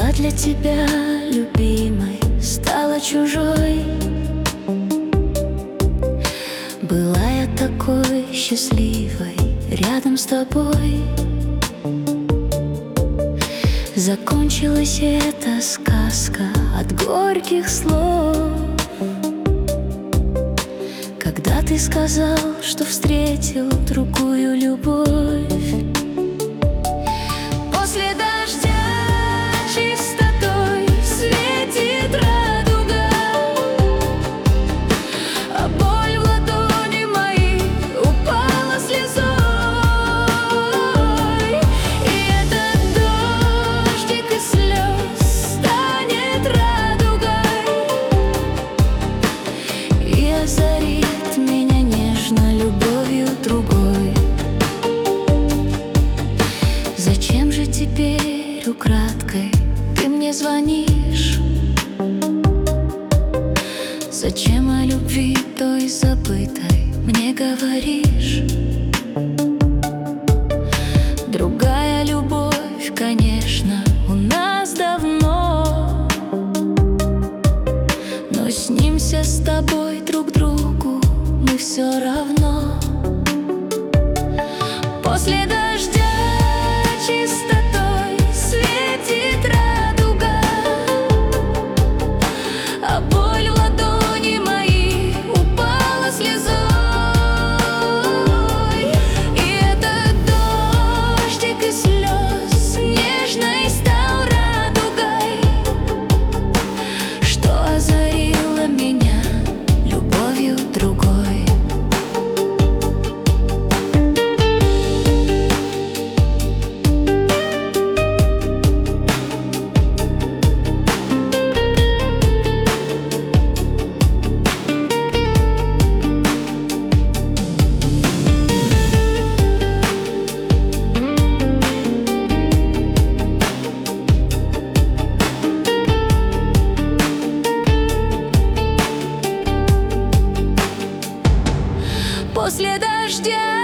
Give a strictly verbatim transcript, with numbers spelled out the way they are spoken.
Была для тебя любимой, стала чужой. Была я такой счастливой рядом с тобой. Закончилась эта сказка от горьких слов, когда ты сказал, что встретил другую любовь. После дождя чистотой светит радуга, а боль в ладони моей упала слезой. И этот дождик из слез станет радугой и озарит меня нежно любовью другой. Зачем же теперь украдкой ты мне звонишь? Зачем о любви той забытой мне говоришь? Другая любовь, конечно, у нас давно, но снимся с тобой друг другу мы все равно. После дождя чистотой светит радуга, а боль в ладони моей упала слезой. И этот дождик из слез нежной стал радугой, что озарила меня любовью другой. После дождя